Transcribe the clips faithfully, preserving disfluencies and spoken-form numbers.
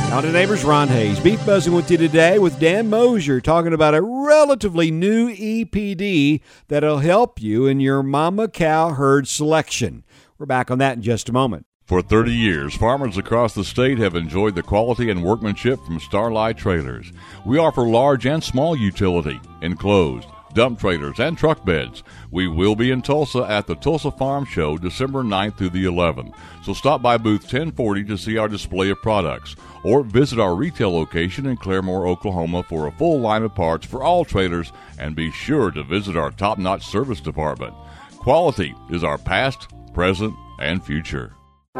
Now to Neighbors, Ron Hayes. Beef Buzzing with you today with Dan Mosier, talking about a relatively new E P D that'll help you in your mama cow herd selection. We're back on that in just a moment. For thirty years, farmers across the state have enjoyed the quality and workmanship from Starlight Trailers. We offer large and small utility, enclosed, dump trailers, and truck beds. We will be in Tulsa at the Tulsa Farm Show December ninth through the eleventh. So stop by booth ten forty to see our display of products, or visit our retail location in Claremore, Oklahoma for a full line of parts for all trailers, and be sure to visit our top-notch service department. Quality is our past, present, and future.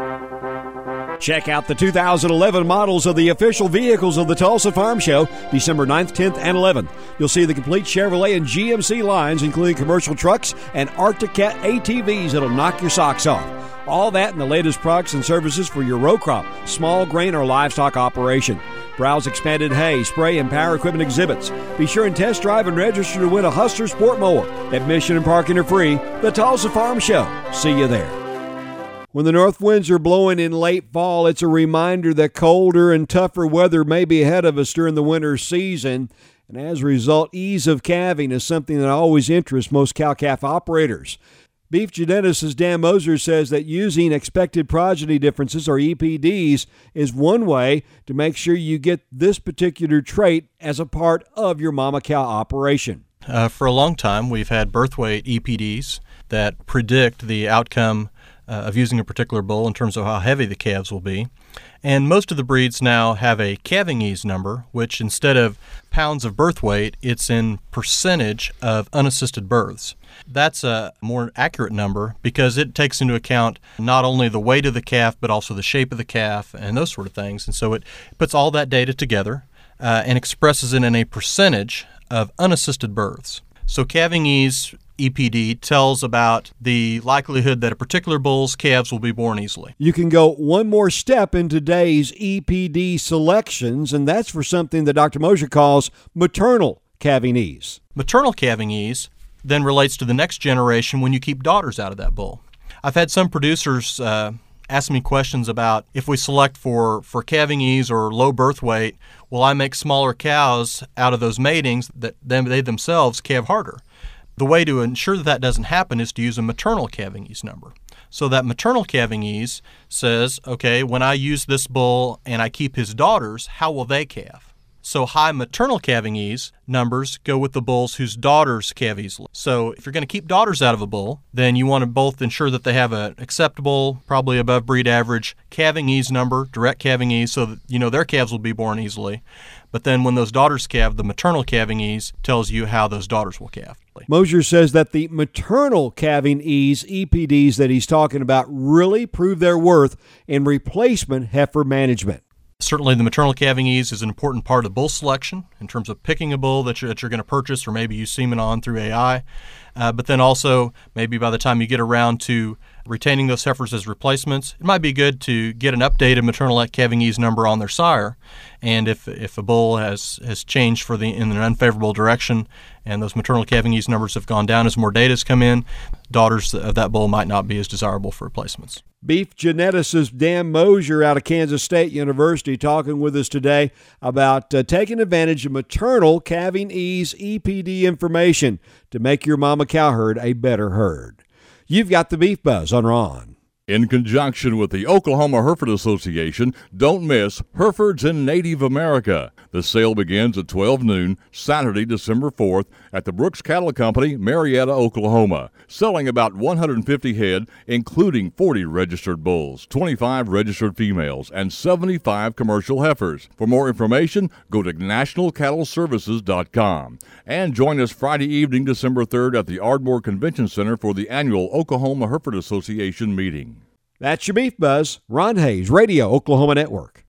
Check out the two thousand eleven models of the official vehicles of the Tulsa Farm Show, December ninth, tenth, and eleventh. You'll see the complete Chevrolet and G M C lines, including commercial trucks and Arctic Cat A T Vs that'll knock your socks off. All that and the latest products and services for your row crop, small grain, or livestock operation. Browse expanded hay, spray, and power equipment exhibits. Be sure and test drive and register to win a Hustler Sport Mower. Admission and parking are free. The Tulsa Farm Show. See you there. When the north winds are blowing in late fall, it's a reminder that colder and tougher weather may be ahead of us during the winter season. And as a result, ease of calving is something that always interests most cow-calf operators. Beef geneticist Dan Mosier says that using expected progeny differences, or E P Ds, is one way to make sure you get this particular trait as a part of your mama cow operation. Uh, for a long time, we've had birth weight E P Ds that predict the outcome uh, of using a particular bull in terms of how heavy the calves will be. And most of the breeds now have a calving ease number, which instead of pounds of birth weight, it's in percentage of unassisted births. That's a more accurate number because it takes into account not only the weight of the calf, but also the shape of the calf and those sort of things. And so it puts all that data together uh, and expresses it in a percentage of unassisted births. So calving ease E P D tells about the likelihood that a particular bull's calves will be born easily. You can go one more step in today's E P D selections, and that's for something that Doctor Mosier calls maternal calving ease. Maternal calving ease then relates to the next generation when you keep daughters out of that bull. I've had some producers uh, ask me questions about if we select for, for calving ease or low birth weight, will I make smaller cows out of those matings that them, they themselves calve harder? The way to ensure that that doesn't happen is to use a maternal calving ease number. So that maternal calving ease says, okay, when I use this bull and I keep his daughters, how will they calve? So high maternal calving ease numbers go with the bulls whose daughters calve easily. So if you're going to keep daughters out of a bull, then you want to both ensure that they have an acceptable, probably above breed average calving ease number, direct calving ease, so that you know their calves will be born easily. But then when those daughters calve, the maternal calving ease tells you how those daughters will calve. Mosier says that the maternal calving ease E P Ds that he's talking about really prove their worth in replacement heifer management. Certainly the maternal calving ease is an important part of bull selection in terms of picking a bull that you're, that you're going to purchase or maybe use semen on through A I. Uh, but then also maybe by the time you get around to retaining those heifers as replacements, it might be good to get an updated maternal calving ease number on their sire. And if if a bull has, has changed for the in an unfavorable direction and those maternal calving ease numbers have gone down as more data has come in, daughters of that bull might not be as desirable for replacements. Beef geneticist Dan Mosier out of Kansas State University talking with us today about uh, taking advantage of maternal calving ease E P D information to make your mama cow herd a better herd. You've got the Beef Buzz on Ron. In conjunction with the Oklahoma Hereford Association, don't miss Herefords in Native America. The sale begins at twelve noon, Saturday, December fourth, at the Brooks Cattle Company, Marietta, Oklahoma. Selling about one hundred fifty head, including forty registered bulls, twenty-five registered females, and seventy-five commercial heifers. For more information, go to national cattle services dot com. And join us Friday evening, December third, at the Ardmore Convention Center for the annual Oklahoma Hereford Association meeting. That's your Beef Buzz. Ron Hayes, Radio Oklahoma Network.